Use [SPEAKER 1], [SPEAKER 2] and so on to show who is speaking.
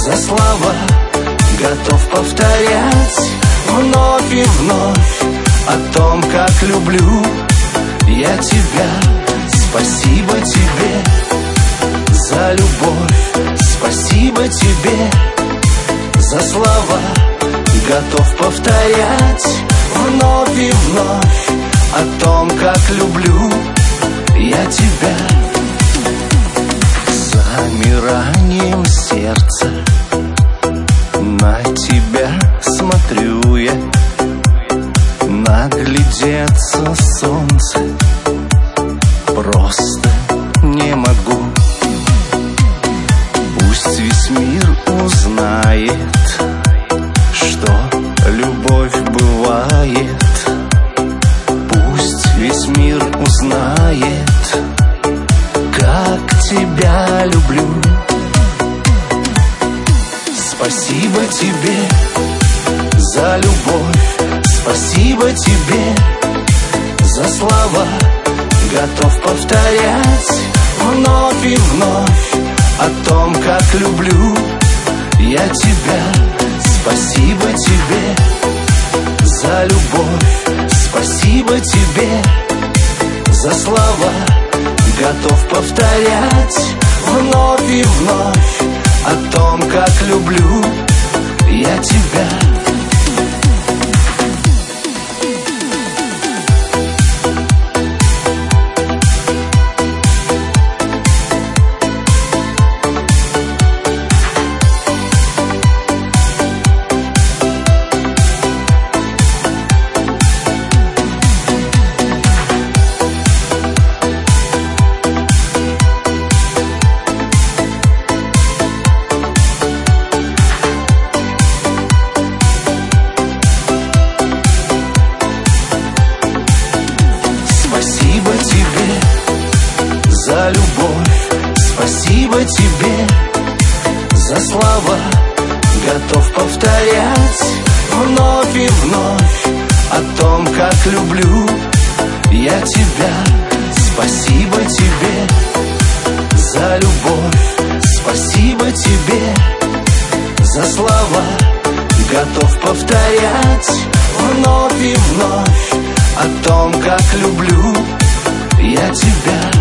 [SPEAKER 1] За слова готов повторять вновь и вновь о том, как люблю я тебя. Спасибо тебе за любовь, спасибо тебе за слова. Готов повторять вновь и вновь о том, как люблю я тебя. Замиранием сердца на тебя смотрю я. Наглядеться солнце просто не могу. Пусть весь мир узнает, что любовь бывает. Пусть весь мир узнает, как тебя люблю. Спасибо тебе за любовь, спасибо тебе за слова. Готов повторять вновь и вновь о том, как люблю я тебя. Спасибо тебе за любовь, спасибо тебе за слова. Готов повторять вновь и вновь о том, как люблю я тебя. Спасибо тебе за любовь, спасибо тебе за слова. Готов повторять вновь и вновь о том, как люблю я тебя. Спасибо тебе за любовь, спасибо тебе за слова. Готов повторять вновь и вновь о том, как люблю я тебя.